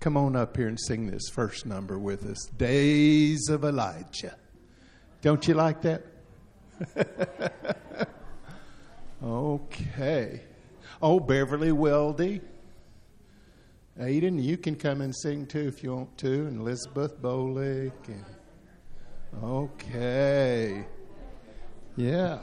come on up here and sing this first number with us. Days of Elijah. Don't you like that? Okay. Oh, Beverly Weldy. Aiden, you can come and sing too if you want to. And Elizabeth Bolick. Okay. Yeah.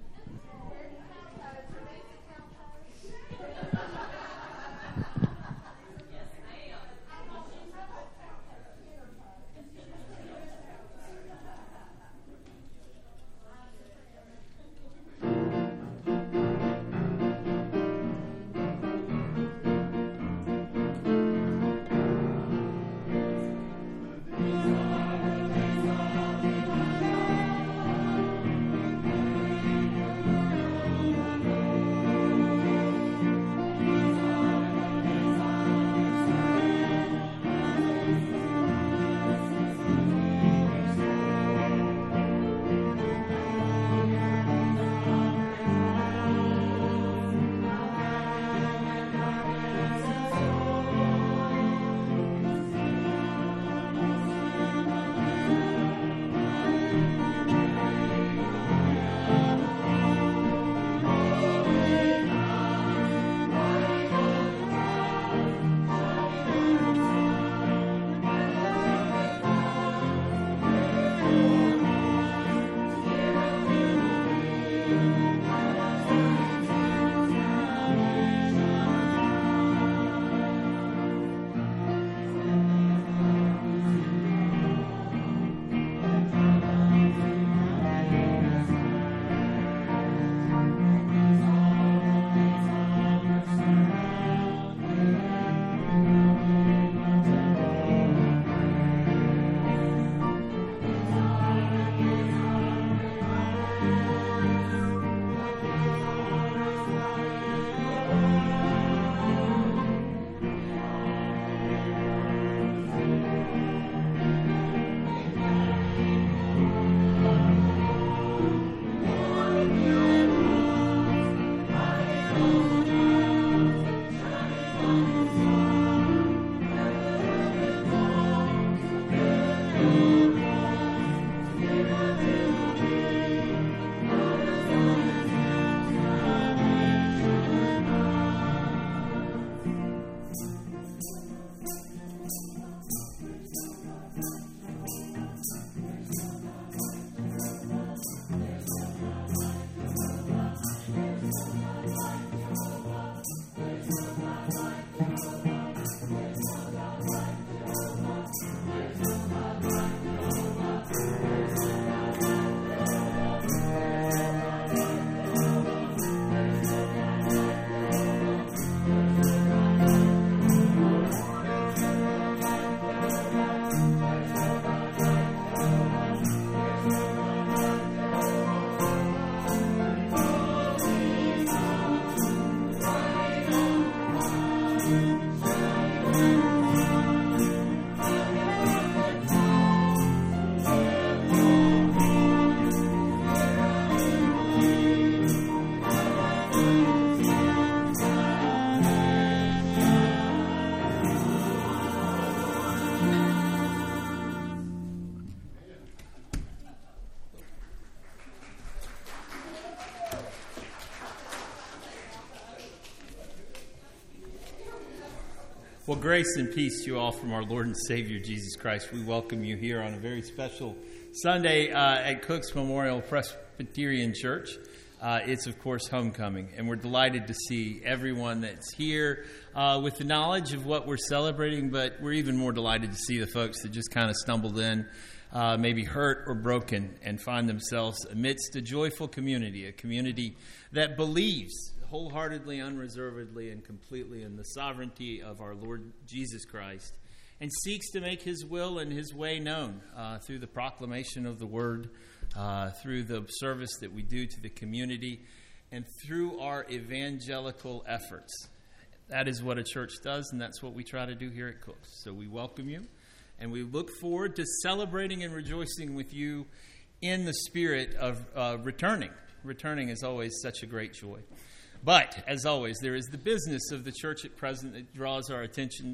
Well, grace and peace to you all from our Lord and Savior, Jesus Christ. We welcome you here on a very special Sunday at Cook's Memorial Presbyterian Church. It's, of course, homecoming, and we're delighted to see everyone that's here with the knowledge of what we're celebrating, but we're even more delighted to see the folks that just kind of stumbled in, maybe hurt or broken, and find themselves amidst a joyful community, a community that believes wholeheartedly, unreservedly, and completely in the sovereignty of our Lord Jesus Christ, and seeks to make his will and his way known through the proclamation of the word, through the service that we do to the community, and through our evangelical efforts. That is what a church does, and that's what we try to do here at Cook's. So we welcome you, and we look forward to celebrating and rejoicing with you in the spirit of returning. Returning is always such a great joy. But, as always, there is the business of the church at present that draws our attention,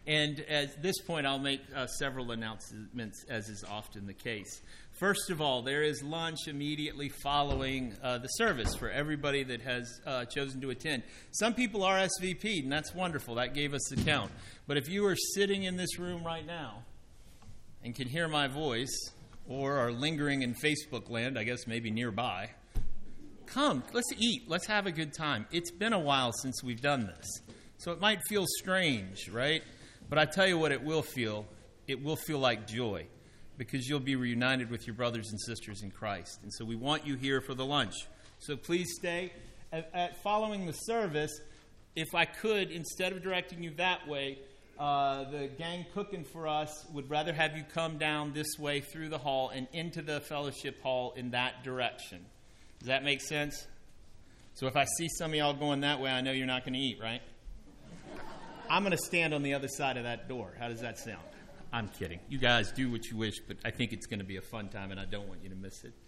And at this point, I'll make several announcements, as is often the case. First of all, there is lunch immediately following the service for everybody that has chosen to attend. Some people are SVP'd, and that's wonderful. That gave us the count. But if you are sitting in this room right now and can hear my voice, or are lingering in Facebook land, I guess maybe nearby, come, let's eat. Let's have a good time. It's been a while since we've done this. So it might feel strange, right? But I tell you what it will feel. It will feel like joy, because you'll be reunited with your brothers and sisters in Christ. And so we want you here for the lunch. So please stay. Following the service, if I could, instead of directing you that way, the gang cooking for us would rather have you come down this way through the hall and into the fellowship hall in that direction. Does that make sense? So if I see some of y'all going that way, I know you're not going to eat, right? I'm going to stand on the other side of that door. How does that sound? I'm kidding. You guys do what you wish, but I think it's going to be a fun time, and I don't want you to miss it.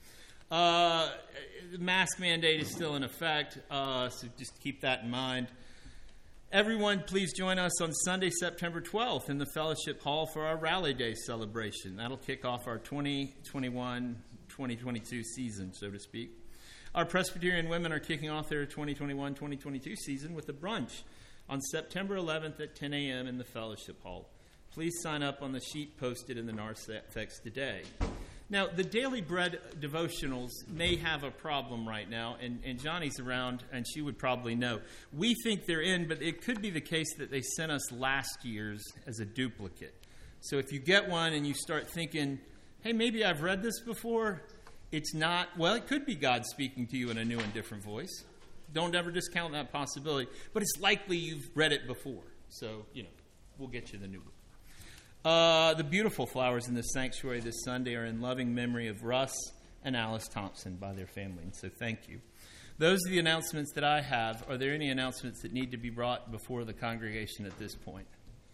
The mask mandate is still in effect, so just keep that in mind. Everyone, please join us on Sunday, September 12th in the Fellowship Hall for our Rally Day celebration. That'll kick off our 2021-2022 season, so to speak. Our Presbyterian women are kicking off their 2021-2022 season with a brunch on September 11th at 10 a.m. in the Fellowship Hall. Please sign up on the sheet posted in the narthex today. Now, the Daily Bread devotionals may have a problem right now, and Johnny's around, and she would probably know. We think they're in, but it could be the case that they sent us last year's as a duplicate. So if you get one and you start thinking, hey, maybe I've read this before, it's not. Well, it could be God speaking to you in a new and different voice. Don't ever discount that possibility. But it's likely you've read it before. So, we'll get you the new book. The beautiful flowers in the sanctuary this Sunday are in loving memory of Russ and Alice Thompson by their family. And so thank you. Those are the announcements that I have. Are there any announcements that need to be brought before the congregation at this point?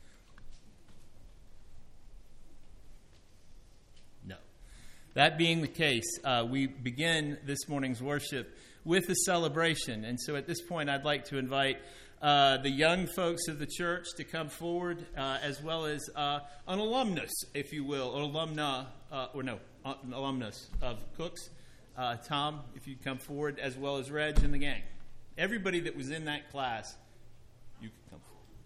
No. That being the case, we begin this morning's worship with a celebration. And so at this point, I'd like to invite the young folks of the church to come forward, as well as an alumnus, if you will, an alumnus of Cooks. Tom, if you'd come forward, as well as Reg and the gang. Everybody that was in that class, you can come forward.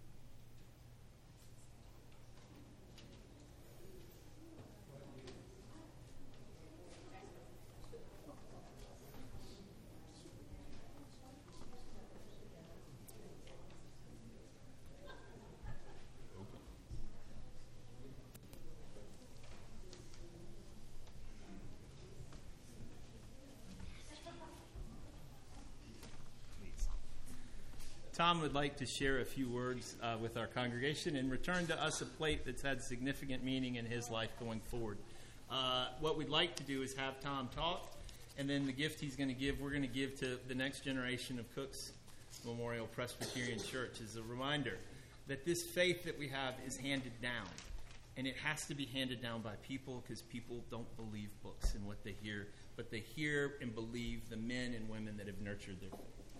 Tom would like to share a few words with our congregation and return to us a plate that's had significant meaning in his life going forward. What we'd like to do is have Tom talk, and then the gift he's going to give, we're going to give to the next generation of Cooks Memorial Presbyterian Church as a reminder that this faith that we have is handed down. And it has to be handed down by people, because people don't believe books and what they hear, but they hear and believe the men and women that have nurtured their faith.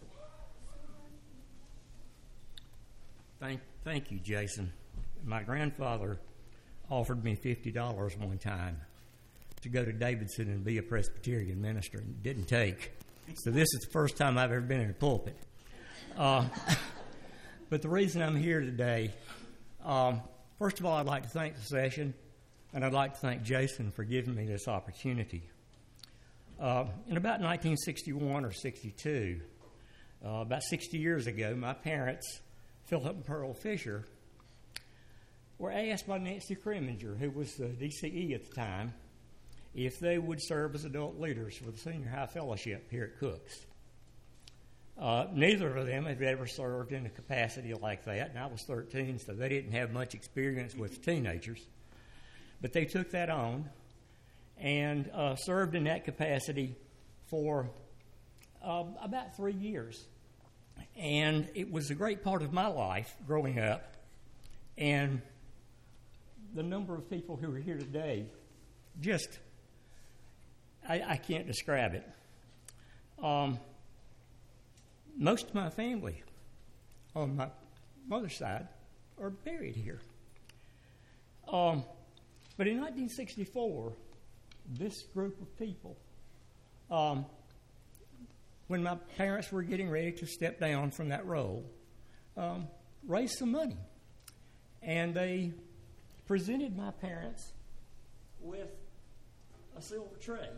Thank you, Jason. My grandfather offered me $50 one time to go to Davidson and be a Presbyterian minister, and it didn't take. So this is the first time I've ever been in a pulpit. But the reason I'm here today, first of all, I'd like to thank the session, and I'd like to thank Jason for giving me this opportunity. In about 1961 or 62, about 60 years ago, my parents, Philip and Pearl Fisher, were asked by Nancy Kreminger, who was the DCE at the time, if they would serve as adult leaders for the Senior High Fellowship here at Cooks. Neither of them had ever served in a capacity like that, and I was 13, so they didn't have much experience with teenagers. But they took that on and served in that capacity for about 3 years. And it was a great part of my life growing up. And the number of people who are here today, just, I can't describe it. Most of my family on my mother's side are buried here. But in 1964, this group of people, when my parents were getting ready to step down from that role, raised some money. And they presented my parents with a silver tray,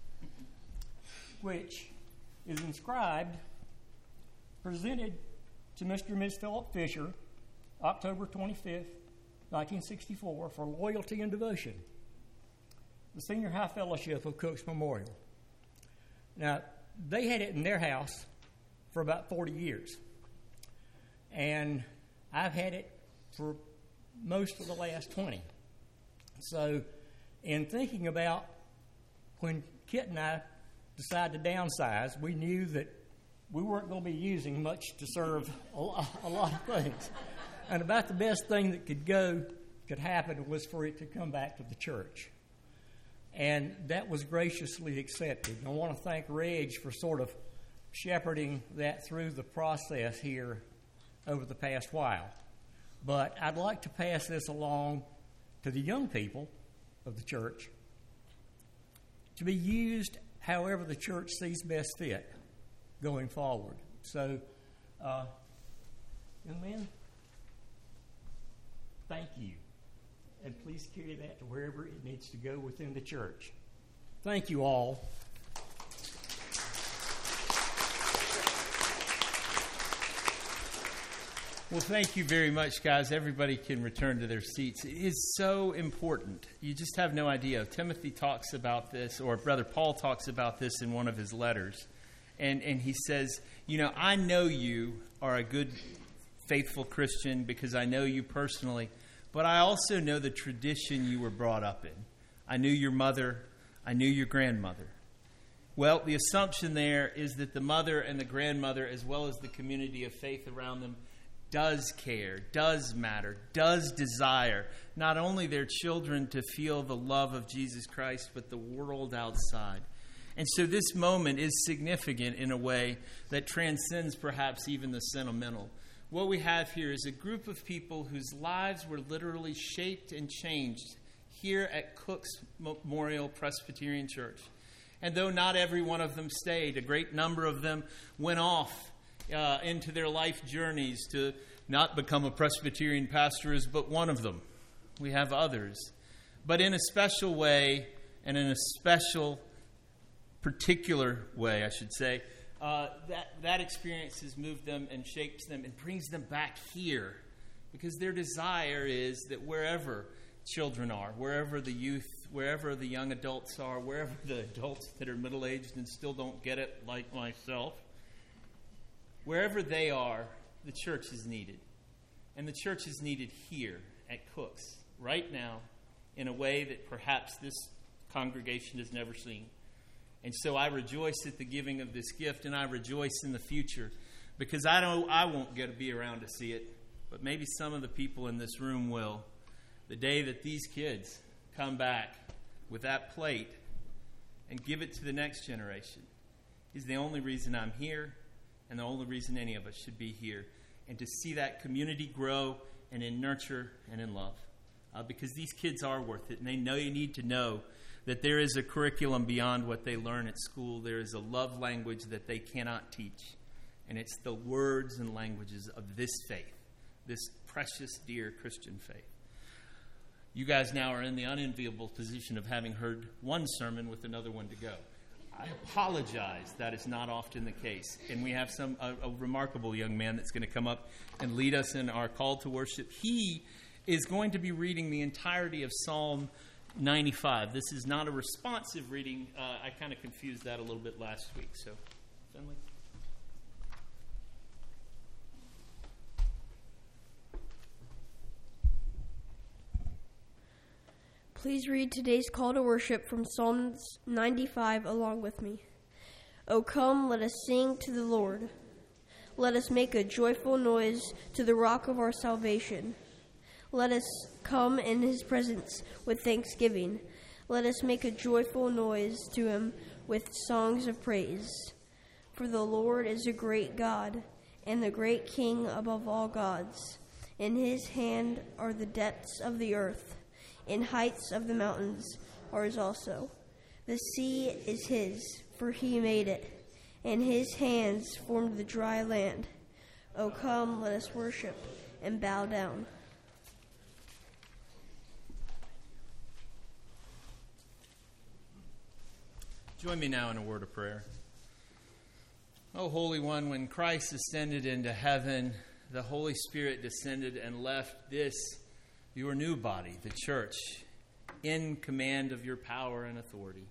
which is inscribed, presented to Mr. and Ms. Philip Fisher, October 25th, 1964, for loyalty and devotion. The Senior High Fellowship of Cooks Memorial. Now, they had it in their house for about 40 years. And I've had it for most of the last 20. So, in thinking about when Kit and I decided to downsize, we knew that we weren't going to be using much to serve a lot of things. And about the best thing that could happen was for it to come back to the church. And that was graciously accepted. And I want to thank Reg for sort of shepherding that through the process here over the past while. But I'd like to pass this along to the young people of the church to be used however the church sees best fit going forward. So, young man, thank you. And please carry that to wherever it needs to go within the church. Thank you all. Well, thank you very much, guys. Everybody can return to their seats. It is so important. You just have no idea. Timothy talks about this, or Brother Paul talks about this in one of his letters. And he says, I know you are a good, faithful Christian because I know you personally, but I also know the tradition you were brought up in. I knew your mother. I knew your grandmother. Well, the assumption there is that the mother and the grandmother, as well as the community of faith around them, does care, does matter, does desire not only their children to feel the love of Jesus Christ, but the world outside. And so this moment is significant in a way that transcends perhaps even the sentimental. What we have here is a group of people whose lives were literally shaped and changed here at Cooks Memorial Presbyterian Church. And though not every one of them stayed, a great number of them went off into their life journeys to not become a Presbyterian pastor is but one of them. We have others. But in a special way, and in a special, particular way, I should say, that experience has moved them and shapes them and brings them back here. Because their desire is that wherever children are, wherever the youth, wherever the young adults are, wherever the adults that are middle-aged and still don't get it like myself, wherever they are, the church is needed. And the church is needed here at Cooks, right now, in a way that perhaps this congregation has never seen. And so I rejoice at the giving of this gift, and I rejoice in the future, because I know I won't get to be around to see it, but maybe some of the people in this room will. The day that these kids come back with that plate and give it to the next generation is the only reason I'm here, and the only reason any of us should be here, and to see that community grow and in nurture and in love. Because these kids are worth it, and they know you need to know that there is a curriculum beyond what they learn at school. There is a love language that they cannot teach, and it's the words and languages of this faith, this precious, dear Christian faith. You guys now are in the unenviable position of having heard one sermon with another one to go. I apologize. That is not often the case. And we have a remarkable young man that's going to come up and lead us in our call to worship. He is going to be reading the entirety of Psalm 95. This is not a responsive reading. I kind of confused that a little bit last week. So, Finley. Please read today's call to worship from Psalms 95 along with me. O come, let us sing to the Lord. Let us make a joyful noise to the rock of our salvation. Let us come in his presence with thanksgiving. Let us make a joyful noise to him with songs of praise. For the Lord is a great God and the great King above all gods. In his hand are the depths of the earth. and heights of the mountains are his also. The sea is his, for he made it, and his hands formed the dry land. O come, let us worship and bow down. Join me now in a word of prayer. O Holy One, when Christ ascended into heaven, the Holy Spirit descended and left this, your new body, the church, in command of your power and authority.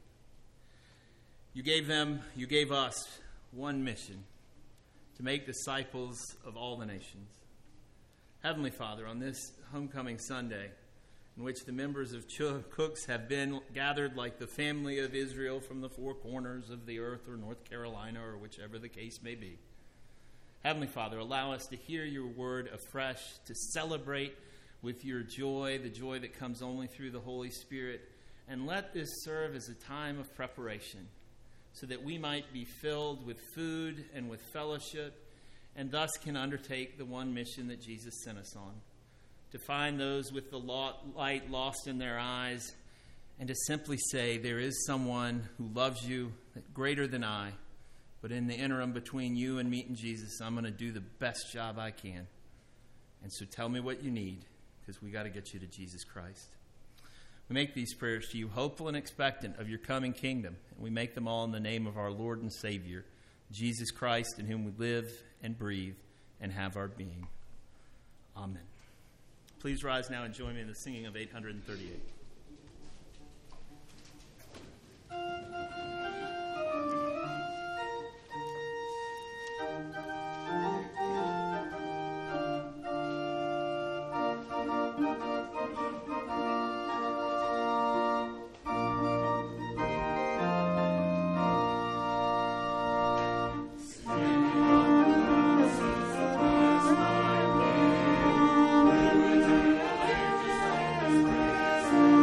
You gave us one mission, to make disciples of all the nations. Heavenly Father, on this homecoming Sunday, in which the members of Cooks have been gathered like the family of Israel from the four corners of the earth or North Carolina or whichever the case may be. Heavenly Father, allow us to hear your word afresh, to celebrate with your joy, the joy that comes only through the Holy Spirit, and let this serve as a time of preparation so that we might be filled with food and with fellowship and thus can undertake the one mission that Jesus sent us on, to find those with the light lost in their eyes and to simply say, there is someone who loves you greater than I, but in the interim between you and meeting Jesus, I'm going to do the best job I can. And so tell me what you need, because we got to get you to Jesus Christ. We make these prayers to you, hopeful and expectant of your coming kingdom. And we make them all in the name of our Lord and Savior, Jesus Christ, in whom we live and breathe and have our being. Amen. Please rise now and join me in the singing of 838. Praise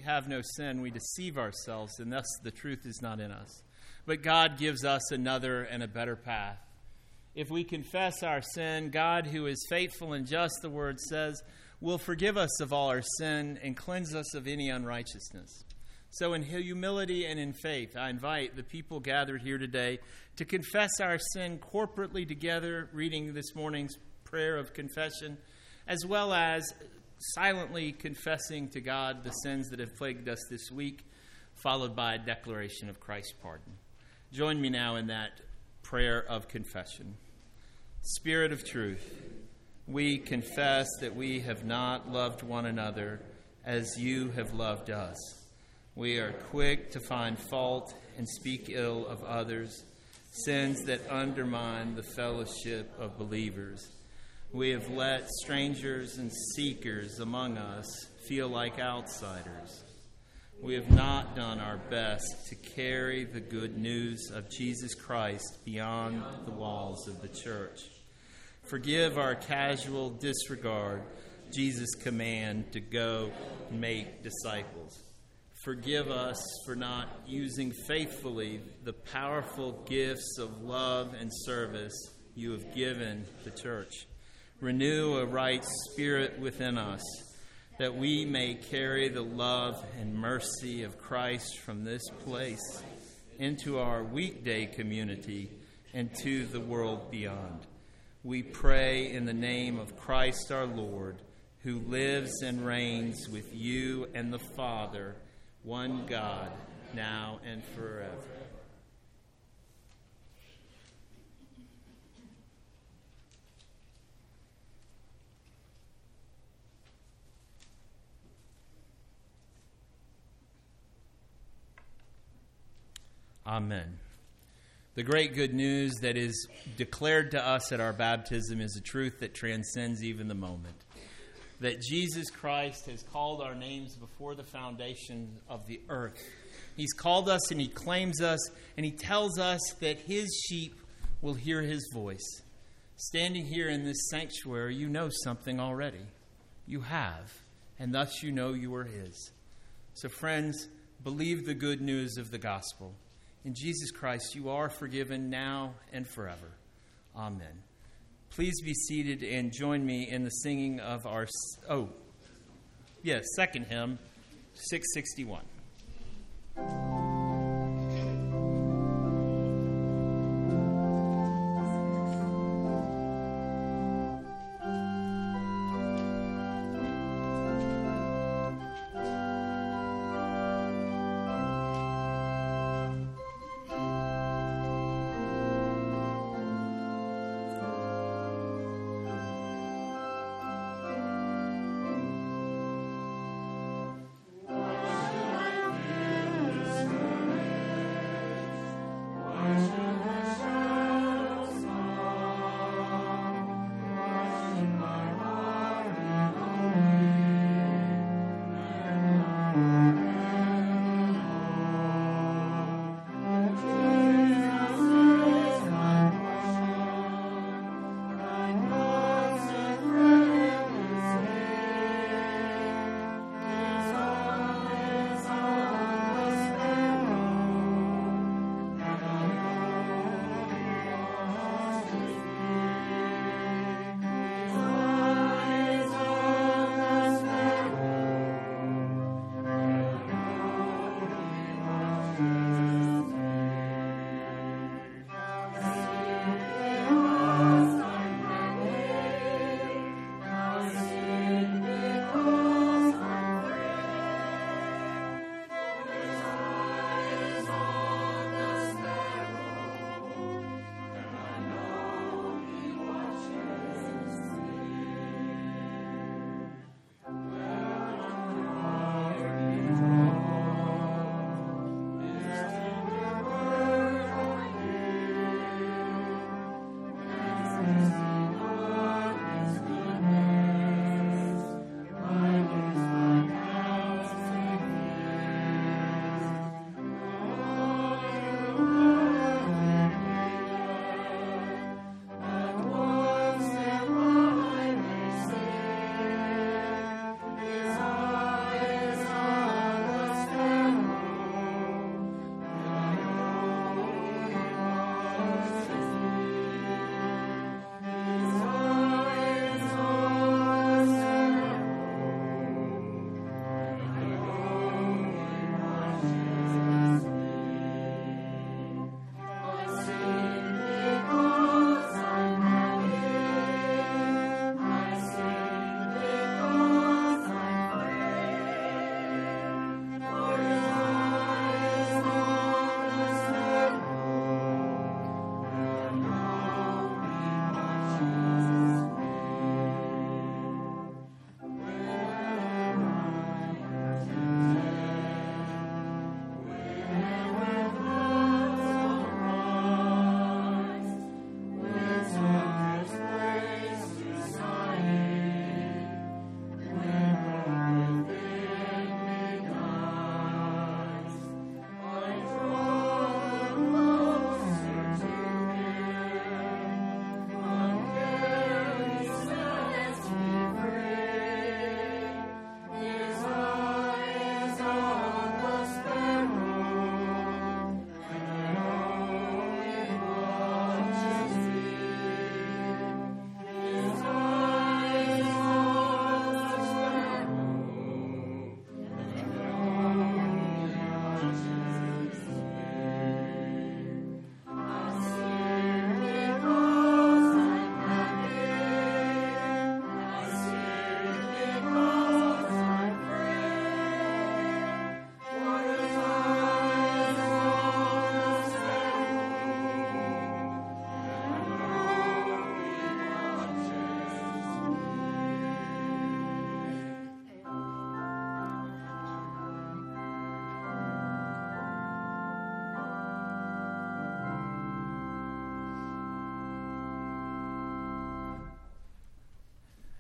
have no sin, we deceive ourselves, and thus the truth is not in us. But God gives us another and a better path. If we confess our sin, God, who is faithful and just, the word says, will forgive us of all our sin and cleanse us of any unrighteousness. So in humility and in faith, I invite the people gathered here today to confess our sin corporately together, reading this morning's prayer of confession, as well as silently confessing to God the sins that have plagued us this week, followed by a declaration of Christ's pardon. Join me now in that prayer of confession. Spirit of truth, we confess that we have not loved one another as you have loved us. We are quick to find fault and speak ill of others, sins that undermine the fellowship of believers. We have let strangers and seekers among us feel like outsiders. We have not done our best to carry the good news of Jesus Christ beyond the walls of the church. Forgive our casual disregard of Jesus' command to go and make disciples. Forgive us for not using faithfully the powerful gifts of love and service you have given the church. Renew a right spirit within us, that we may carry the love and mercy of Christ from this place into our weekday community and to the world beyond. We pray in the name of Christ our Lord, who lives and reigns with you and the Father, one God, now and forever. Amen. The great good news that is declared to us at our baptism is a truth that transcends even the moment. That Jesus Christ has called our names before the foundation of the earth. He's called us and he claims us, and he tells us that his sheep will hear his voice. Standing here in this sanctuary, you know something already. You have, and thus you know you are his. So friends, believe the good news of the gospel. In Jesus Christ, you are forgiven now and forever. Amen. Please be seated and join me in the singing of our, second hymn, 661.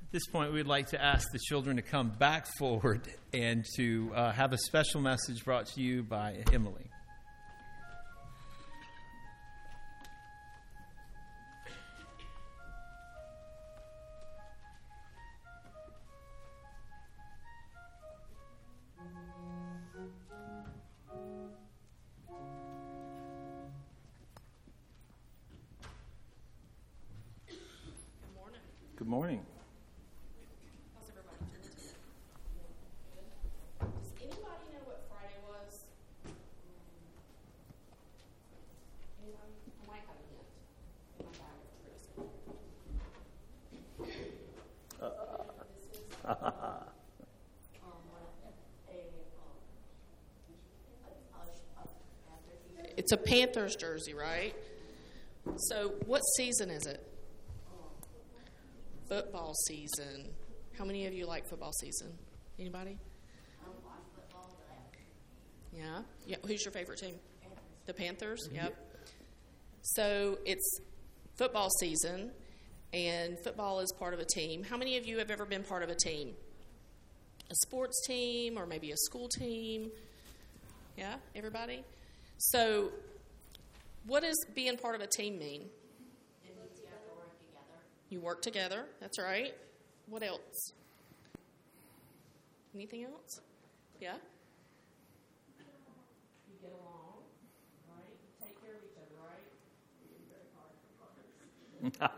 At this point, we'd like to ask the children to come back forward and to have a special message brought to you by Emily. Good morning. How's everybody? Does anybody know what Friday was? Anybody? I might have a hint in my bag of tricks. It's a Panthers jersey, right? So what season is it? Football season. How many of you like football season? Anybody? Yeah. Yeah. Who's your favorite team? The Panthers. Yep. So it's football season, and football is part of a team. How many of you have ever been part of a team? A sports team or maybe a school team? Yeah. Everybody. So, what does being part of a team mean? You work together, that's right. What else? Anything else? Yeah? You get along, right? You take care of each other, right? You're very hard for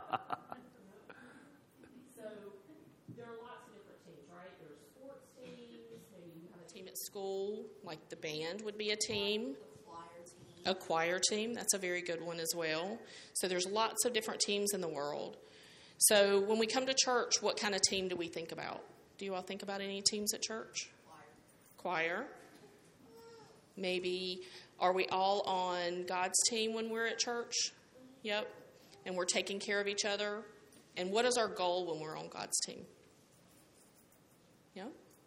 So, there are lots of different teams, right? There's sports teams, maybe you have a team at school, like the band would be a team. A choir team, that's a very good one as well. So there's lots of different teams in the world. So when we come to church, what kind of team do we think about? Do you all think about any teams at church? Choir. Maybe, are we all on God's team when we're at church? Yep. And we're taking care of each other. And what is our goal when we're on God's team? Yeah?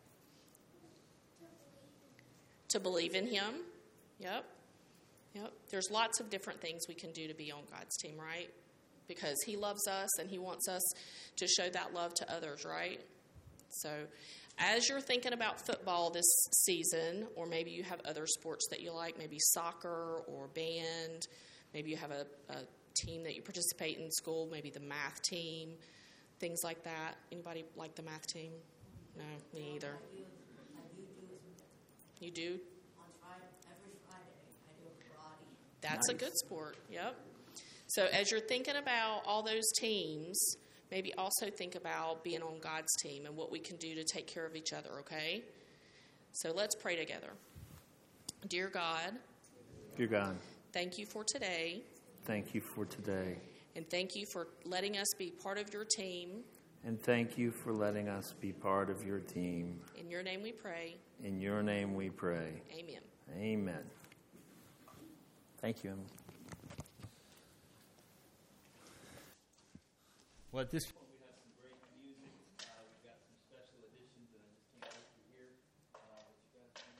To believe in Him. Yep. Yep. There's lots of different things we can do to be on God's team, right? Because He loves us and He wants us to show that love to others, right? So as you're thinking about football this season, or maybe you have other sports that you like, maybe soccer or band, maybe you have a team that you participate in school, maybe the math team, things like that. Anybody like the math team? No, me either. I do. You do? Every Friday, I do karate. That's a good sport, yep. So as you're thinking about all those teams, maybe also think about being on God's team and what we can do to take care of each other, okay? So let's pray together. Dear God, thank you for today. Thank you for today. And thank you for letting us be part of your team. And thank you for letting us be part of your team. In your name we pray. In your name we pray. Amen. Amen. Thank you, Emily. Well, at this point, we have some great music. We've got some special editions that I just can't wait to hear. What you guys think?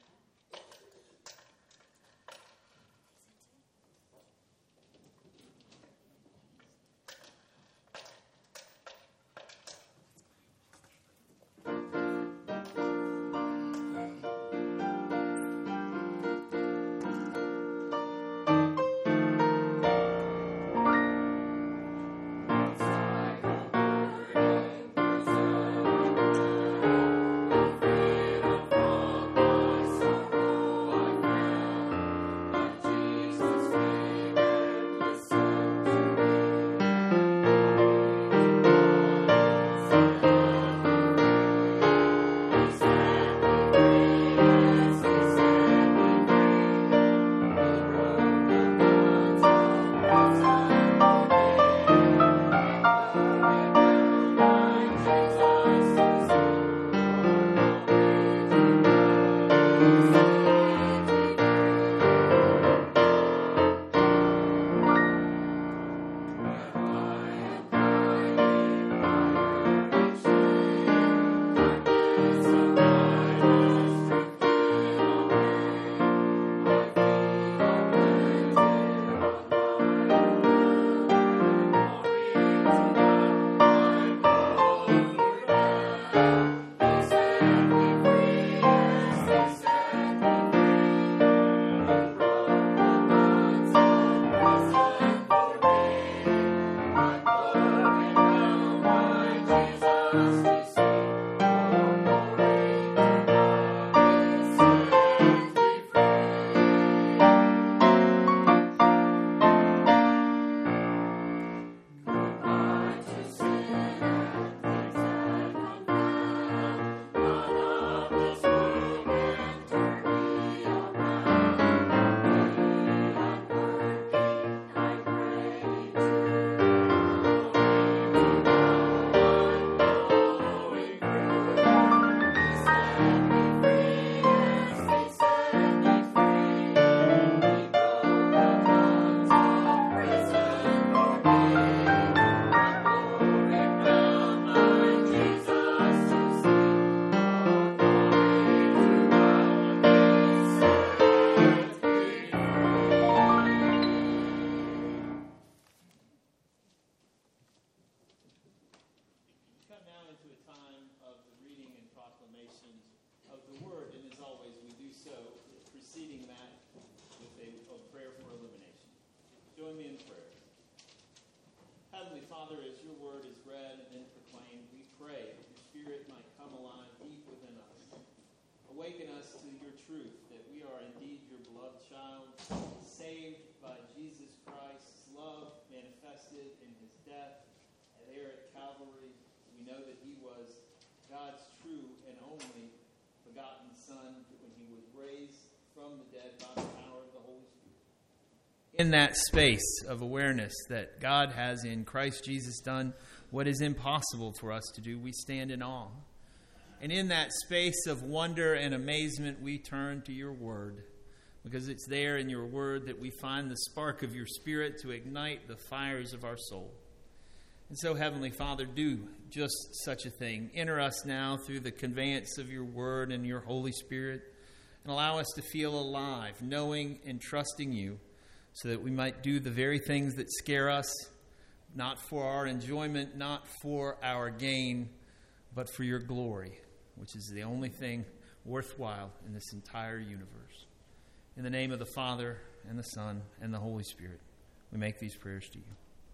of the Word, and as always, we do so preceding that with a prayer for illumination. Join me in prayer. Heavenly Father, as your Word is read and then proclaimed, we pray that your Spirit might come alive deep within us. Awaken us to your truth, that we are indeed your beloved child, saved by Jesus Christ's love manifested in his death there at Calvary. We know that he was God's true and only begotten Son when he was raised from the dead by the power of the Holy Spirit. In that space of awareness that God has in Christ Jesus done what is impossible for us to do, we stand in awe. And in that space of wonder and amazement, we turn to your word, because it's there in your word that we find the spark of your Spirit to ignite the fires of our soul. And so, Heavenly Father, do just such a thing. Enter us now through the conveyance of your word and your Holy Spirit, and allow us to feel alive, knowing and trusting you, so that we might do the very things that scare us, not for our enjoyment, not for our gain, but for your glory, which is the only thing worthwhile in this entire universe. In the name of the Father, and the Son, and the Holy Spirit, we make these prayers to you.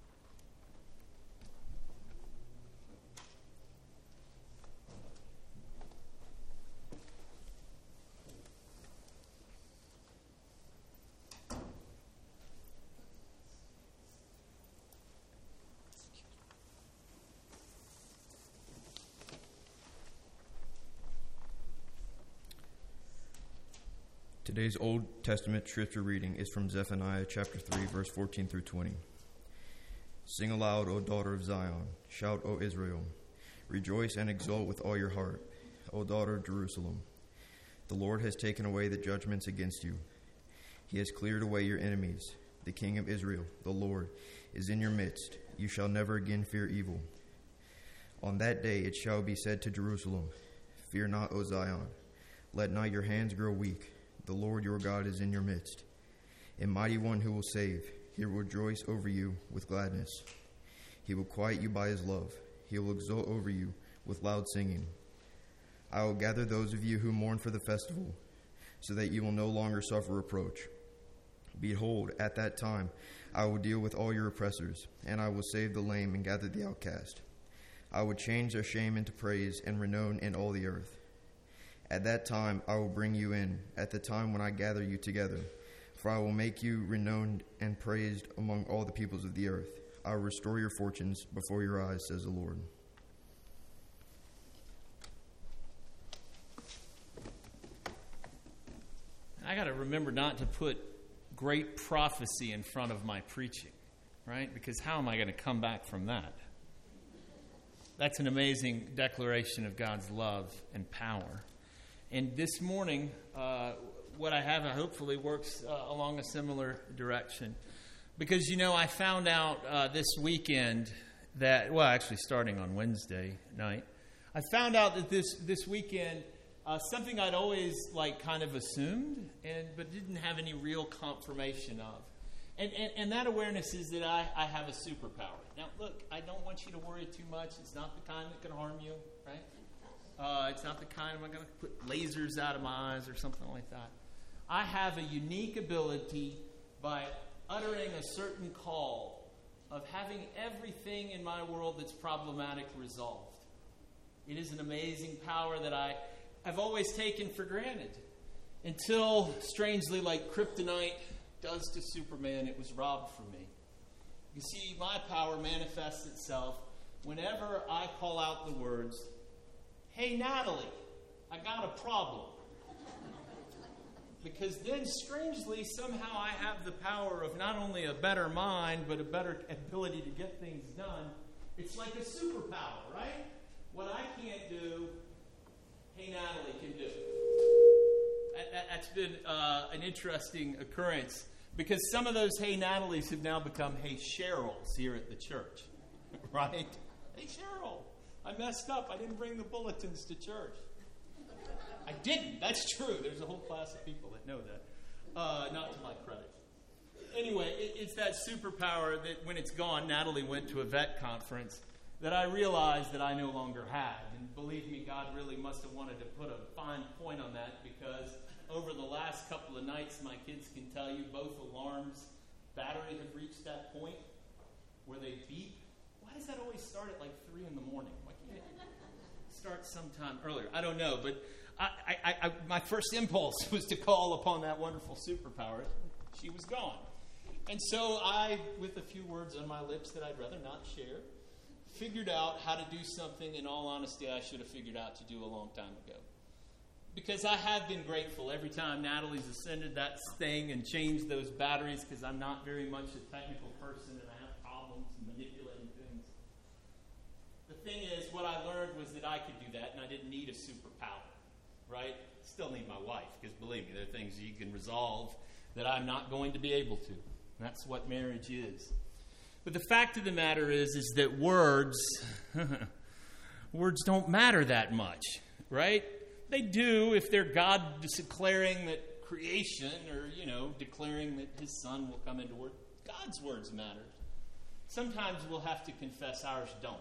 Today's Old Testament scripture reading is from Zephaniah chapter 3, verse 14 through 20. Sing aloud, O daughter of Zion. Shout, O Israel. Rejoice and exult with all your heart, O daughter of Jerusalem. The Lord has taken away the judgments against you. He has cleared away your enemies. The King of Israel, the Lord, is in your midst. You shall never again fear evil. On that day it shall be said to Jerusalem, Fear not, O Zion. Let not your hands grow weak. The Lord your God is in your midst, a mighty one who will save. He will rejoice over you with gladness. He will quiet you by his love. He will exult over you with loud singing. I will gather those of you who mourn for the festival, so that you will no longer suffer reproach. Behold, at that time I will deal with all your oppressors, and I will save the lame and gather the outcast. I will change their shame into praise and renown in all the earth. At that time I will bring you in, at the time when I gather you together. For I will make you renowned and praised among all the peoples of the earth. I will restore your fortunes before your eyes, says the Lord. I got to remember not to put great prophecy in front of my preaching, right? Because how am I going to come back from that? That's an amazing declaration of God's love and power. And this morning, what I have hopefully works along a similar direction. Because, you know, I found out this weekend that, well, actually starting on Wednesday night, I found out that this weekend, something I'd always kind of assumed, but didn't have any real confirmation of. And that awareness is that I have a superpower. Now, look, I don't want you to worry too much. It's not the kind that can harm you, right? It's not the kind I'm going to put lasers out of my eyes or something like that. I have a unique ability by uttering a certain call of having everything in my world that's problematic resolved. It is an amazing power that I've always taken for granted until, strangely, like kryptonite does to Superman, it was robbed from me. You see, my power manifests itself whenever I call out the words, "Hey, Natalie, I got a problem." Because then, strangely, somehow I have the power of not only a better mind, but a better ability to get things done. It's like a superpower, right? What I can't do, Hey, Natalie can do. That's been an interesting occurrence, because some of those Hey, Natalies have now become Hey, Cheryls here at the church, right? Hey, Cheryl, I messed up. I didn't bring the bulletins to church. I didn't. That's true. There's a whole class of people that know that. Not to my credit. Anyway, it's that superpower that when it's gone, Natalie went to a vet conference, that I realized that I no longer had. And believe me, God really must have wanted to put a fine point on that, because over the last couple of nights, my kids can tell you both alarms, battery have reached that point where they beep. Why does that always start at like 3 in the morning? Why can't it start sometime earlier? I don't know, but my first impulse was to call upon that wonderful superpower. She was gone. And so I, with a few words on my lips that I'd rather not share, figured out how to do something, in all honesty, I should have figured out to do a long time ago. Because I have been grateful every time Natalie's ascended that thing and changed those batteries, because I'm not very much a technical person and I have problems manipulating things. The thing is, what I learned was that I could do that, and I didn't need a superpower, right? Still need my wife, because believe me, there are things you can resolve that I'm not going to be able to. And that's what marriage is. But the fact of the matter is that words don't matter that much, right? They do if they're God declaring that creation, or, declaring that his son will come into work. God's words matter. Sometimes we'll have to confess ours don't.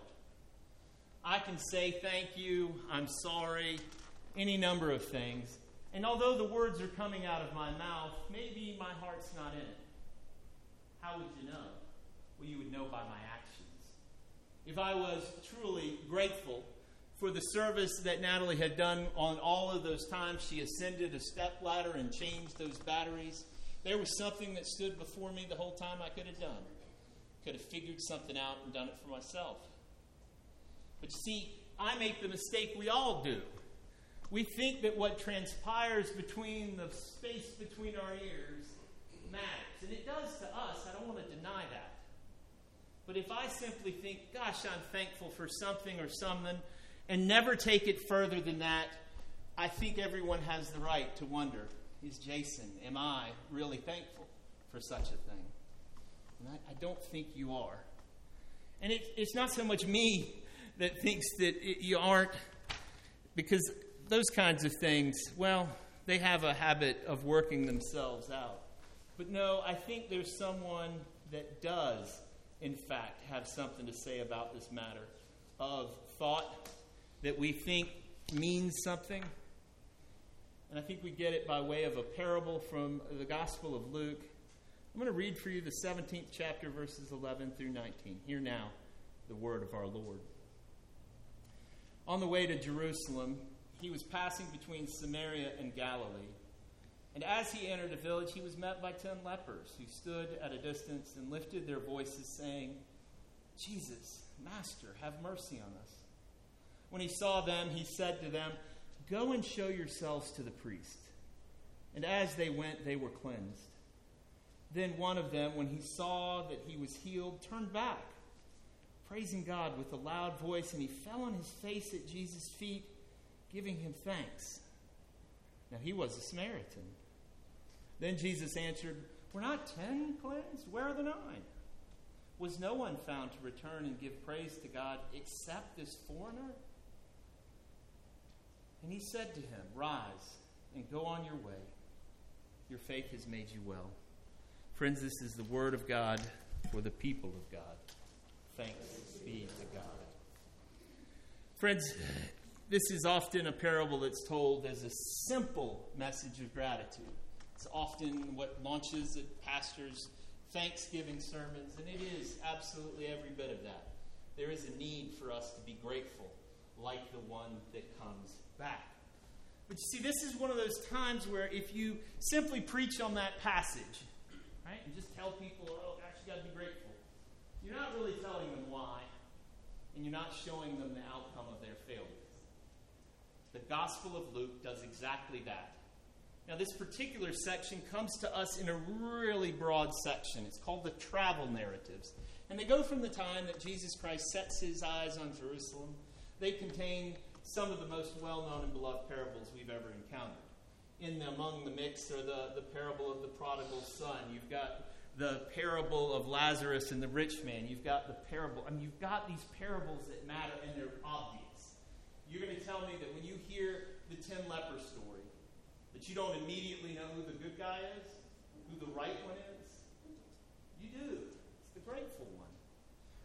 I can say thank you, I'm sorry, any number of things. And although the words are coming out of my mouth, maybe my heart's not in it. How would you know? Well, you would know by my actions. If I was truly grateful for the service that Natalie had done on all of those times she ascended a step ladder and changed those batteries, there was something that stood before me the whole time I could have done. Could have figured something out and done it for myself. But you see, I make the mistake we all do. We think that what transpires between the space between our ears matters. And it does to us. I don't want to deny that. But if I simply think, gosh, I'm thankful for something or someone, and never take it further than that, I think everyone has the right to wonder, is Jason, am I really thankful for such a thing? And I don't think you are. And it's not so much me that thinks that you aren't, because those kinds of things, well, they have a habit of working themselves out. But no, I think there's someone that does, in fact, have something to say about this matter of thought that we think means something. And I think we get it by way of a parable from the Gospel of Luke. I'm going to read for you the 17th chapter, verses 11 through 19. Hear now the word of our Lord. On the way to Jerusalem, he was passing between Samaria and Galilee. And as he entered a village, he was met by 10 lepers who stood at a distance and lifted their voices, saying, Jesus, Master, have mercy on us. When he saw them, he said to them, Go and show yourselves to the priest. And as they went, they were cleansed. Then one of them, when he saw that he was healed, turned back, praising God with a loud voice, and he fell on his face at Jesus' feet, giving him thanks. Now he was a Samaritan. Then Jesus answered, Were not 10 cleansed? Where are the 9? Was no one found to return and give praise to God except this foreigner? And he said to him, Rise and go on your way. Your faith has made you well. Friends, this is the word of God for the people of God. Thanks be to God. Friends, this is often a parable that's told as a simple message of gratitude. It's often what launches a pastor's Thanksgiving sermons, and it is absolutely every bit of that. There is a need for us to be grateful, like the one that comes back. But you see, this is one of those times where if you simply preach on that passage, right, and just tell people, oh, gosh, you got to be grateful, you're not really telling them why, and you're not showing them the outcome of their failures. The Gospel of Luke does exactly that. Now, this particular section comes to us in a really broad section. It's called the travel narratives. And they go from the time that Jesus Christ sets his eyes on Jerusalem. They contain some of the most well-known and beloved parables we've ever encountered. Among the mix are the parable of the prodigal son. You've got the parable of Lazarus and the rich man. You've got the parable. You've got these parables that matter, and they're obvious. You're going to tell me that when you hear the 10 leper story, that you don't immediately know who the good guy is, who the right one is? You do. It's the grateful one.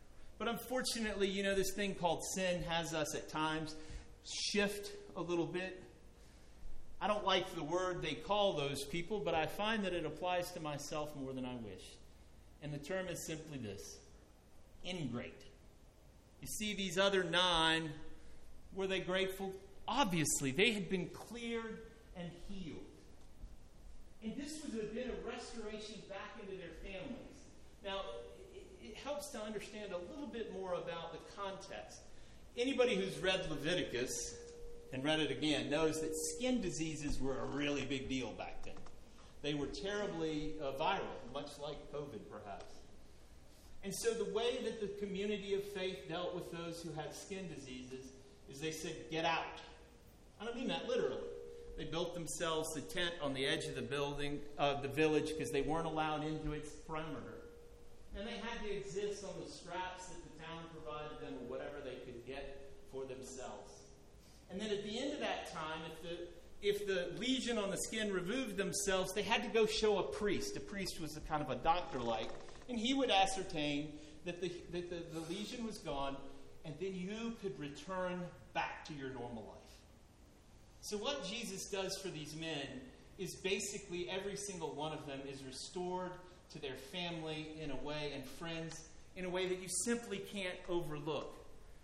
But unfortunately, this thing called sin has us at times shift a little bit. I don't like the word they call those people, but I find that it applies to myself more than I wish. And the term is simply this: ingrate. You see, these other 9, were they grateful? Obviously, they had been cleared and healed. And this would have been a restoration back into their families. Now, it helps to understand a little bit more about the context. Anybody who's read Leviticus and read it again knows that skin diseases were a really big deal back then. They were terribly viral, much like COVID, perhaps. And so the way that the community of faith dealt with those who had skin diseases is they said, get out. I don't mean that literally. They built themselves a tent on the edge of the village, because they weren't allowed into its perimeter. And they had to exist on the scraps that the town provided them, or whatever they could get for themselves. And then at the end of that time, if the lesion on the skin removed themselves, they had to go show a priest. A priest was a kind of a doctor-like, and he would ascertain that the lesion was gone, and then you could return back to your normal life. So what Jesus does for these men is basically every single one of them is restored to their family in a way, and friends, in a way that you simply can't overlook.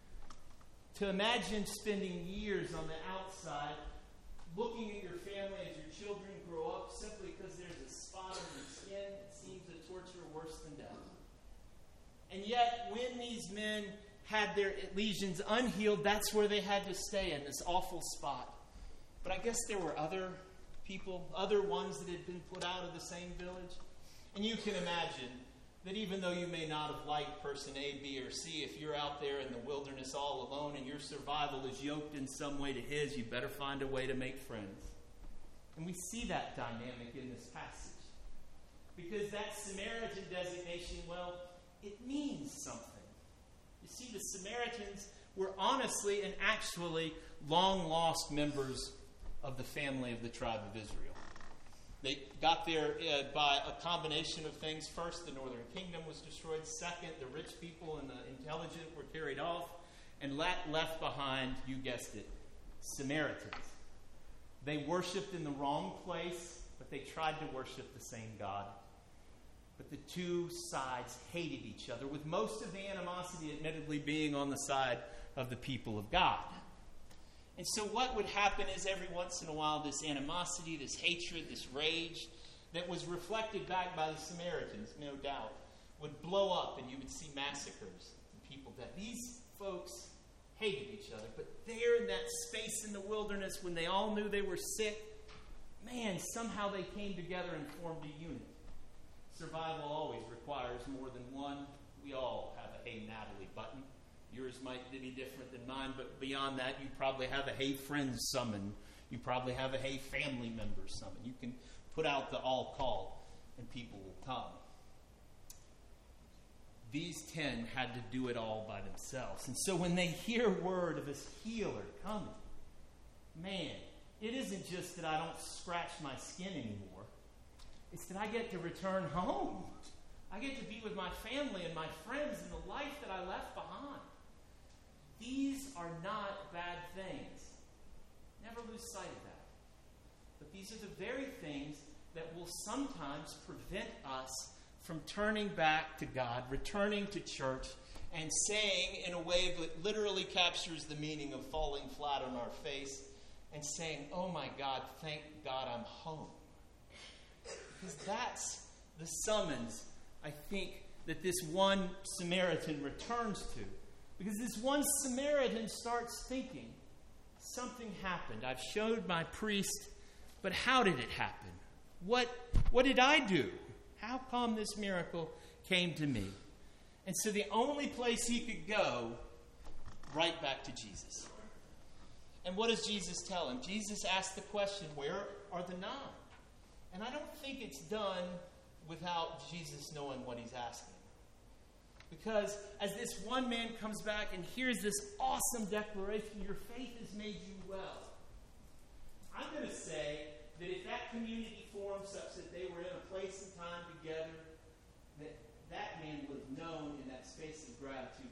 To imagine spending years on the outside, looking at your family as your children grow up simply because there's a spot on your skin, it seems a torture worse than death. And yet, when these men had their lesions unhealed, that's where they had to stay, in this awful spot. But I guess there were other people, other ones that had been put out of the same village. And you can imagine that even though you may not have liked person A, B, or C, if you're out there in the wilderness all alone and your survival is yoked in some way to his, you better find a way to make friends. And we see that dynamic in this passage. Because that Samaritan designation, well, it means something. You see, the Samaritans were honestly and actually long-lost members of the family of the tribe of Israel. They got there by a combination of things. First, the northern kingdom was destroyed. Second, the rich people and the intelligent were carried off. And left behind, you guessed it, Samaritans. They worshipped in the wrong place, but they tried to worship the same God. But the two sides hated each other, with most of the animosity admittedly being on the side of the people of God. And so what would happen is every once in a while this animosity, this hatred, this rage that was reflected back by the Samaritans, no doubt, would blow up and you would see massacres and people dead. These folks hated each other, but there in that space in the wilderness when they all knew they were sick, man, somehow they came together and formed a unit. Survival always requires more than one. We all have a Hey Natalie button. Yours might be different than mine, but beyond that, you probably have a Hey Friends summon. You probably have a Hey Family Member summon. You can put out the all call, and people will come. These 10 had to do it all by themselves. And so when they hear word of this healer coming, man, it isn't just that I don't scratch my skin anymore. It's that I get to return home. I get to be with my family and my friends and the life that I left behind. These are not bad things. Never lose sight of that. But these are the very things that will sometimes prevent us from turning back to God, returning to church, and saying in a way that literally captures the meaning of falling flat on our face and saying, oh my God, thank God I'm home. Because that's the summons, I think, that this one Samaritan returns to. Because this one Samaritan starts thinking, something happened. I've showed my priest, but how did it happen? What did I do? How come this miracle came to me? And so the only place he could go, right back to Jesus. And what does Jesus tell him? Jesus asked the question, where are the 9? And I don't think it's done without Jesus knowing what he's asking. Because as this one man comes back and hears this awesome declaration, your faith has made you well. I'm going to say that if that community formed such that they were in a place and time together, that man would have known in that space of gratitude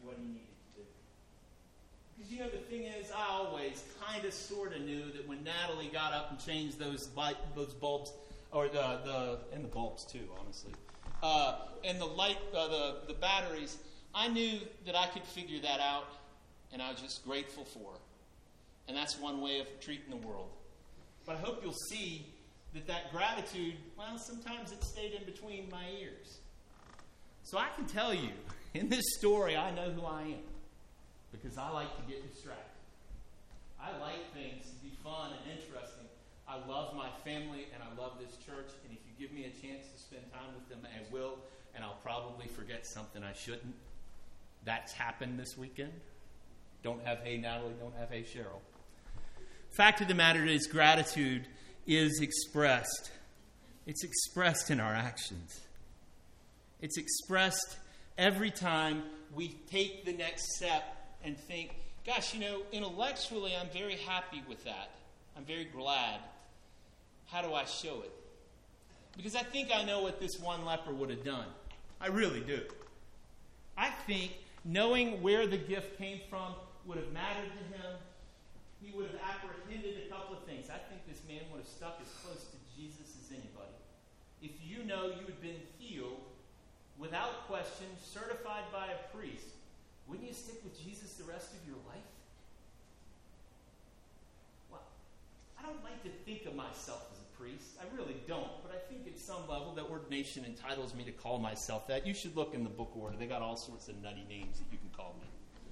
what he needed to do. Because, you know, the thing is, I always kind of sort of knew that when Natalie got up and changed those bulbs, or and the bulbs too, honestly, and the light, the batteries, I knew that I could figure that out, and I was just grateful for her. And that's one way of treating the world. But I hope you'll see that gratitude, well, sometimes it stayed in between my ears. So I can tell you, in this story, I know who I am. Because I like to get distracted. I like things to be fun and interesting. I love my family and I love this church. And if you give me a chance to spend time with them, I will. And I'll probably forget something I shouldn't. That's happened this weekend. Don't have hey Natalie, don't have hey Cheryl. Fact of the matter is, gratitude is expressed. It's expressed in our actions. It's expressed every time we take the next step and think, gosh, you know, intellectually I'm very happy with that. I'm very glad. How do I show it? Because I think I know what this one leper would have done. I really do. I think knowing where the gift came from would have mattered to him. He would have apprehended a couple of things. I think this man would have stuck as close to Jesus as anybody. If you know you had been healed, without question, certified by a priest, wouldn't you stick with Jesus the rest of your life? Well, I don't like to think of myself as a priest. I really don't. But I think at some level that ordination entitles me to call myself that. You should look in the book order. They got all sorts of nutty names that you can call me.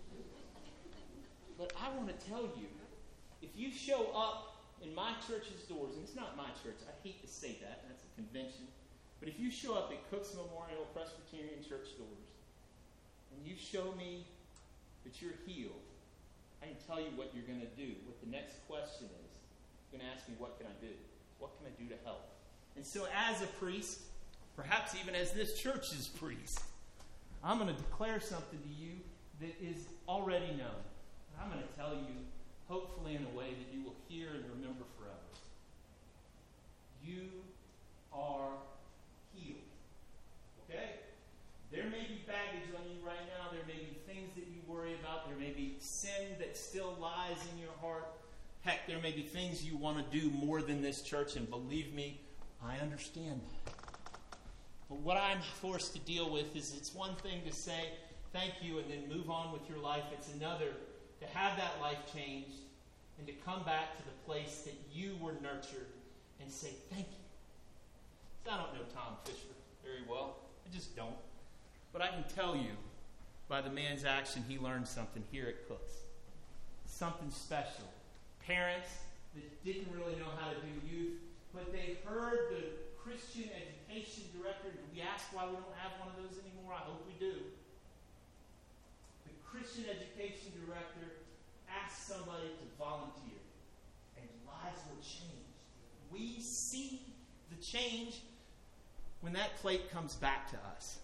But I want to tell you, if you show up in my church's doors, and it's not my church, I hate to say that, that's a convention, but if you show up at Cooks Memorial Presbyterian Church doors, and you show me that you're healed, I can tell you what you're going to do. What the next question is, you're going to ask me, what can I do? What can I do to help? And so as a priest, perhaps even as this church's priest, I'm going to declare something to you that is already known. I'm going to tell you, hopefully in a way that you will hear and remember forever. You are healed. Okay? There may be baggage on you right now. There may be things that you worry about. There may be sin that still lies in your heart. Heck, there may be things you want to do more than this church, and believe me, I understand that. But what I'm forced to deal with is, it's one thing to say thank you and then move on with your life. It's another to have that life changed and to come back to the place that you were nurtured and say thank you. So I don't know Tom Fisher very well. I just don't. But I can tell you, by the man's action, he learned something here at Cooks. Something special. Parents that didn't really know how to do youth, but they heard the Christian education director. Do we ask why we don't have one of those anymore? I hope we do. The Christian education director asked somebody to volunteer, and lives were changed. We see the change when that plate comes back to us.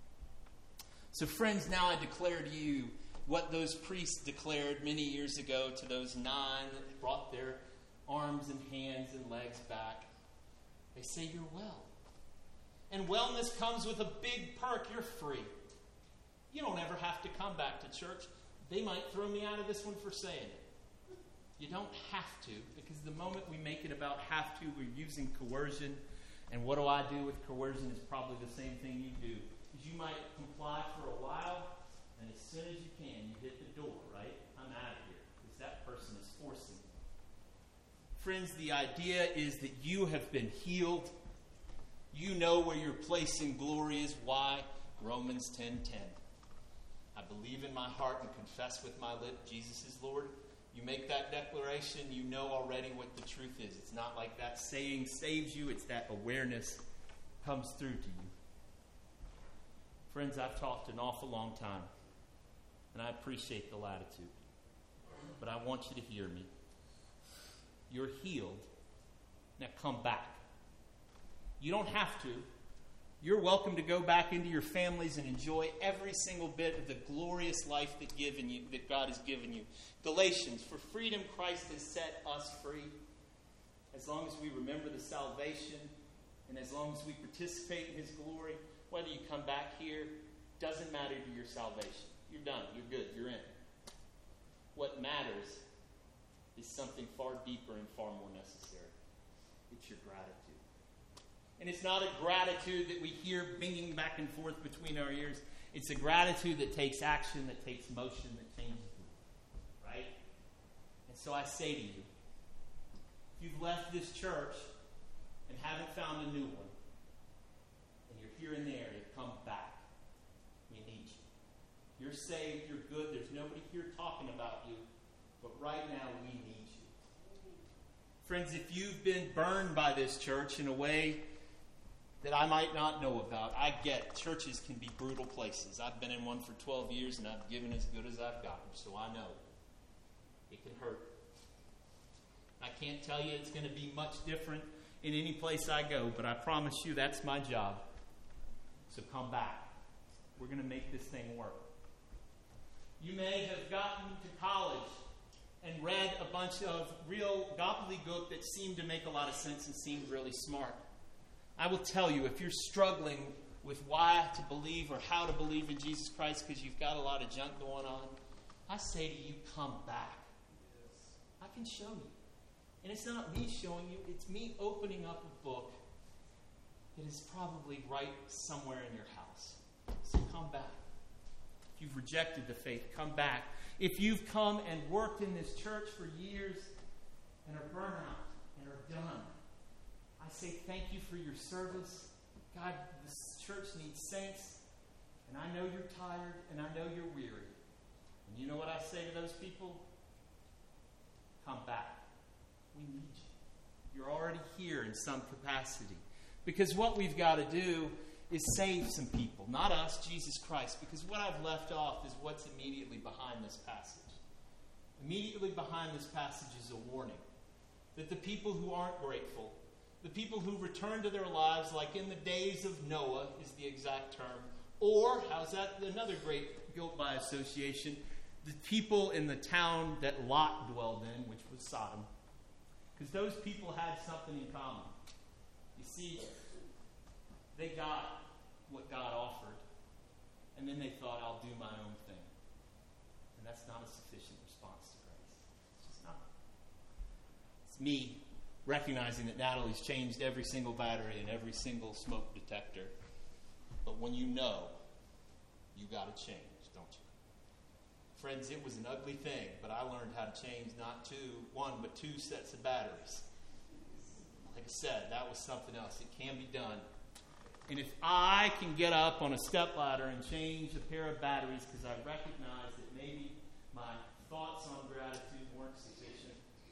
So friends, now I declare to you what those priests declared many years ago to those 9 that brought their arms and hands and legs back. They say, you're well. And wellness comes with a big perk. You're free. You don't ever have to come back to church. They might throw me out of this one for saying it. You don't have to, because the moment we make it about have to, we're using coercion. And what do I do with coercion is probably the same thing you do. Because you might comply for a while, and as soon as you can, you hit the door, right? I'm out of here, because that person is forcing me. Friends, the idea is that you have been healed. You know where your place in glory is. Why? Romans 10:10. I believe in my heart and confess with my lip Jesus is Lord. You make that declaration, you know already what the truth is. It's not like that saying saves you, it's that awareness comes through to you. Friends, I've talked an awful long time, and I appreciate the latitude. But I want you to hear me. You're healed. Now come back. You don't have to. You're welcome to go back into your families and enjoy every single bit of the glorious life that God has given you. Galatians, for freedom Christ has set us free. As long as we remember the salvation and as long as we participate in His glory, whether you come back here, doesn't matter to your salvation. You're done. You're good. You're in. What matters is something far deeper and far more necessary. It's your gratitude. And it's not a gratitude that we hear binging back and forth between our ears. It's a gratitude that takes action, that takes motion, that changes you. Right? And so I say to you, if you've left this church and haven't found a new one, and you're here in the area, come back. We need you. You're saved, you're good, there's nobody here talking about you, but right now we need you. Friends, if you've been burned by this church in a way that I might not know about, I get churches can be brutal places. I've been in one for 12 years and I've given as good as I've gotten, so I know it can hurt. I can't tell you it's going to be much different in any place I go, but I promise you that's my job. So come back. We're going to make this thing work. You may have gotten to college and read a bunch of real gobbledygook that seemed to make a lot of sense and seemed really smart. I will tell you, if you're struggling with why to believe or how to believe in Jesus Christ because you've got a lot of junk going on, I say to you, come back. I can show you. And it's not me showing you, it's me opening up a book that is probably right somewhere in your house. So come back. If you've rejected the faith, come back. If you've come and worked in this church for years and are burnt out and are done, I say thank you for your service. God, this church needs saints, and I know you're tired, and I know you're weary. And you know what I say to those people? Come back. We need you. You're already here in some capacity. Because what we've got to do is save some people. Not us, Jesus Christ. Because what I've left off is what's immediately behind this passage. Immediately behind this passage is a warning that the people who aren't grateful, the people who return to their lives like in the days of Noah is the exact term, or, how's that another great guilt by association, the people in the town that Lot dwelled in, which was Sodom. Because those people had something in common. You see, they got what God offered, and then they thought, I'll do my own thing. And that's not a sufficient response to grace. It's just not. It's me recognizing that Natalie's changed every single battery and every single smoke detector. But when you know, you got to change, don't you? Friends, it was an ugly thing, but I learned how to change not one, but two sets of batteries. Like I said, that was something else. It can be done. And if I can get up on a stepladder and change a pair of batteries because I recognize that maybe my thoughts on gratitude weren't sufficient,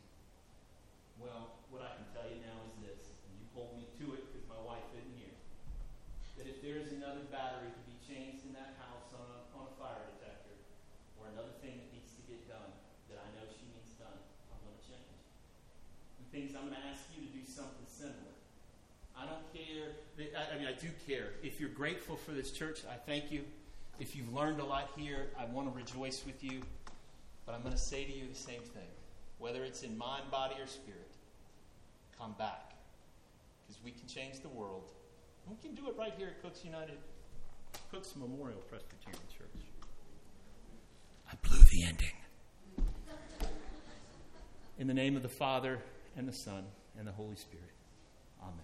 well, what I can tell you now is this, and you hold me to it because my wife isn't here, that if there's another battery to be changed in that house on a fire detector, or another thing that needs to get done that I know she needs done, I'm going to change. And things I'm going to ask you to do something similar. I don't care. I do care. If you're grateful for this church, I thank you. If you've learned a lot here, I want to rejoice with you. But I'm going to say to you the same thing. Whether it's in mind, body, or spirit, come back. Because we can change the world. And we can do it right here at Cooks Memorial Presbyterian Church. I blew the ending. In the name of the Father, and the Son, and the Holy Spirit. Amen.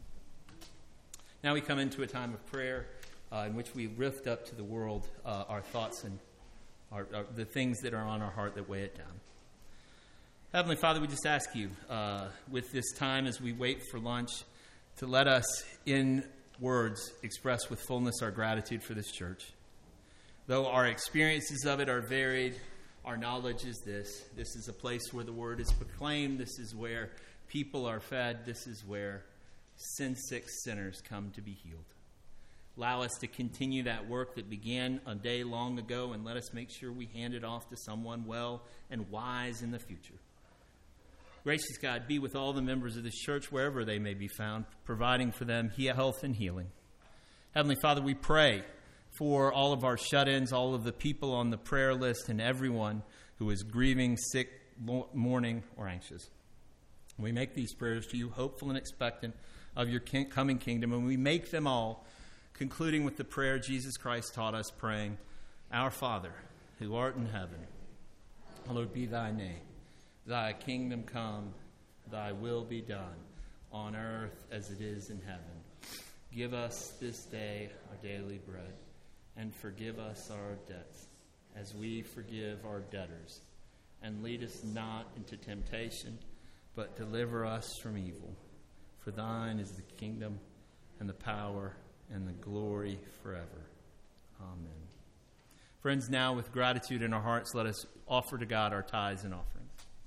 Now we come into a time of prayer in which we lift up to the world our thoughts and the things that are on our heart that weigh it down. Heavenly Father, we just ask you with this time as we wait for lunch to let us in words express with fullness our gratitude for this church. Though our experiences of it are varied, our knowledge is this. This is a place where the word is proclaimed. This is where people are fed. This is where sin-sick sinners come to be healed. Allow us to continue that work that began a day long ago, and let us make sure we hand it off to someone well and wise in the future. Gracious God, be with all the members of this church wherever they may be found, providing for them health and healing. Heavenly Father, we pray for all of our shut-ins, all of the people on the prayer list, and everyone who is grieving, sick, mourning, or anxious. We make these prayers to you, hopeful and expectant of your coming kingdom, and we make them all concluding with the prayer Jesus Christ taught us, praying, Our Father, who art in heaven, hallowed be thy name. Thy kingdom come, thy will be done, on earth as it is in heaven. Give us this day our daily bread, and forgive us our debts, as we forgive our debtors. And lead us not into temptation, but deliver us from evil. For thine is the kingdom, and the power, and the glory forever. Amen. Friends, now with gratitude in our hearts, let us offer to God our tithes and offerings.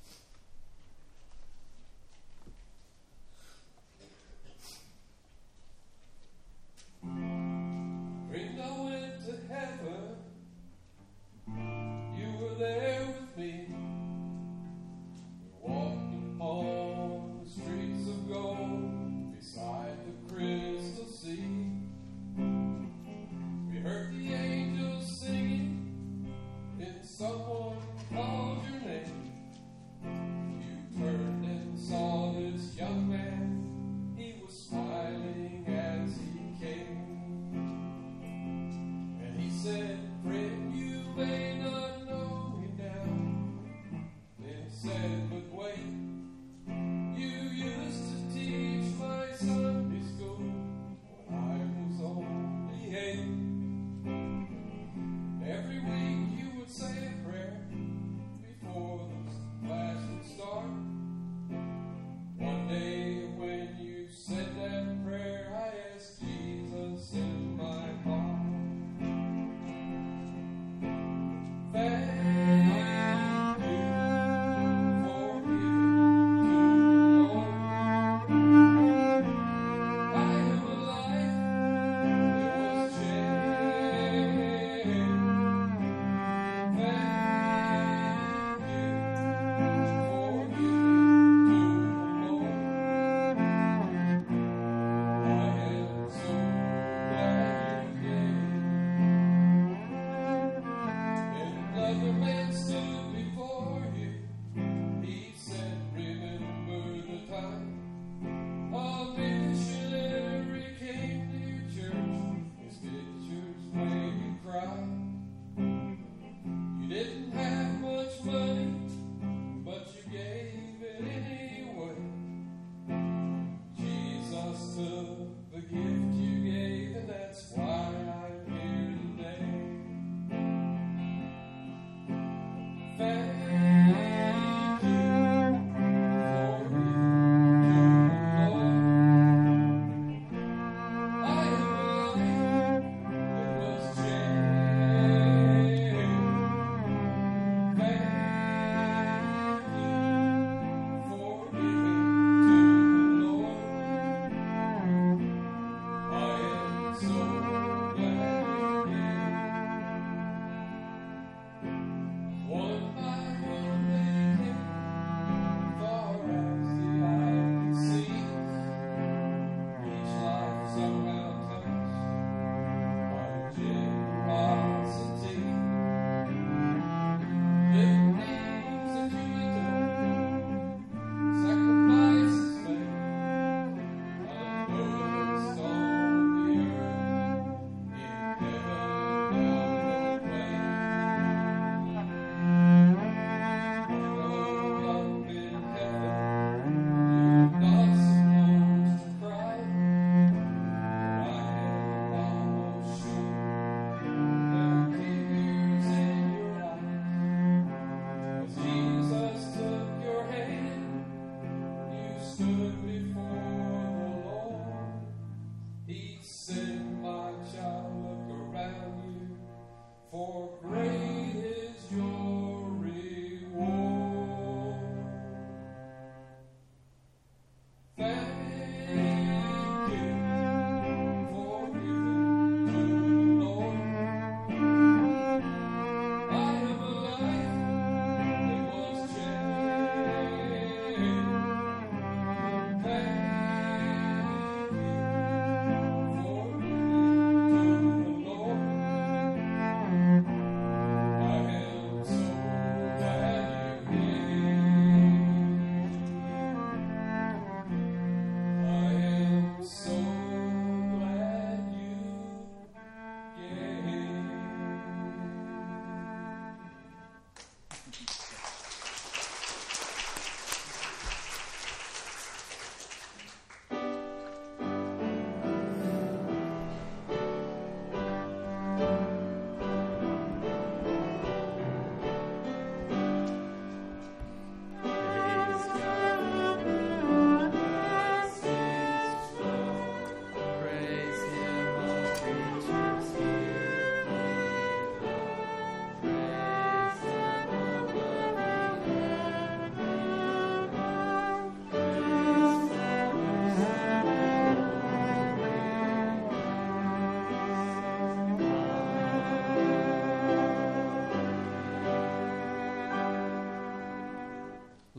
When I went to heaven, you were there with me. We walked upon the streets of gold beside the crystal sea. We heard the angels singing, and someone called your name. You turned and saw this young man. He was smiling as he came. And he said, friend, you may not know him now. Then he said, but wait, you used to teach my Sunday school when I was only 8. Every week you would say a prayer before the class would start. One day when you said that prayer, I asked Jesus in my heart. Thank you for giving to the Lord. I am alive. It was changed. Thank you for giving to the Lord. I am so glad you gave. Then another man stood before you. He said, remember the time a missionary came to your church. His pictures made you cry. You didn't have much money, but you gave it anyway. Jesus took the gift you gave, and that's why I'm here today. Thank you for giving to the Lord. I am alive. It was changed. Thank you for giving to the Lord. I am so glad you did. One by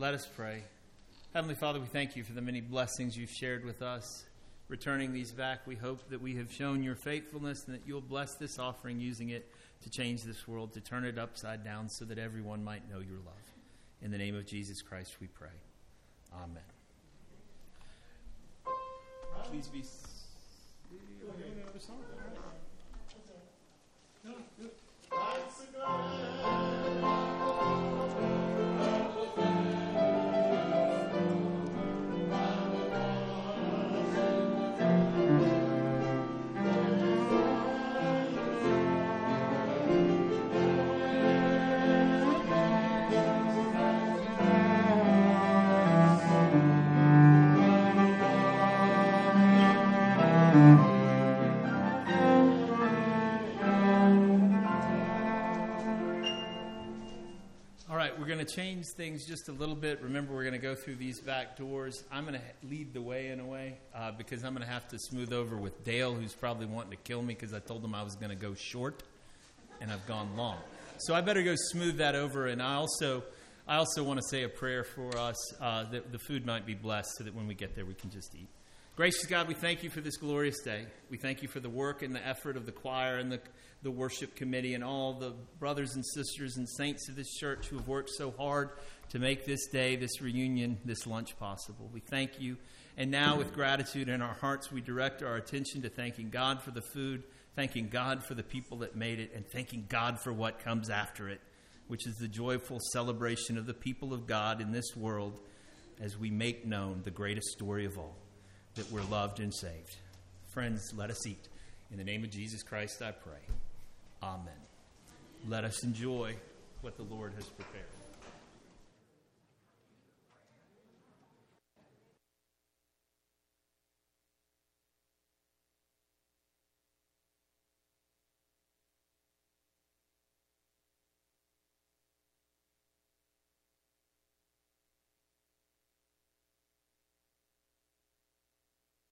Let us pray. Heavenly Father, we thank you for the many blessings you've shared with us. Returning these back, we hope that we have shown your faithfulness and that you'll bless this offering, using it to change this world, to turn it upside down so that everyone might know your love. In the name of Jesus Christ we pray. Amen. Please be another song. We're going to change things just a little bit. Remember, we're going to go through these back doors. I'm going to lead the way in a way because I'm going to have to smooth over with Dale, who's probably wanting to kill me because I told him I was going to go short, and I've gone long. So I better go smooth that over. And I also want to say a prayer for us that the food might be blessed so that when we get there we can just eat. Gracious God, we thank you for this glorious day. We thank you for the work and the effort of the choir and the worship committee and all the brothers and sisters and saints of this church who have worked so hard to make this day, this reunion, this lunch possible. We thank you. And now with gratitude in our hearts, we direct our attention to thanking God for the food, thanking God for the people that made it, and thanking God for what comes after it, which is the joyful celebration of the people of God in this world as we make known the greatest story of all, that we're loved and saved. Friends, let us eat. In the name of Jesus Christ, I pray. Amen. Let us enjoy what the Lord has prepared.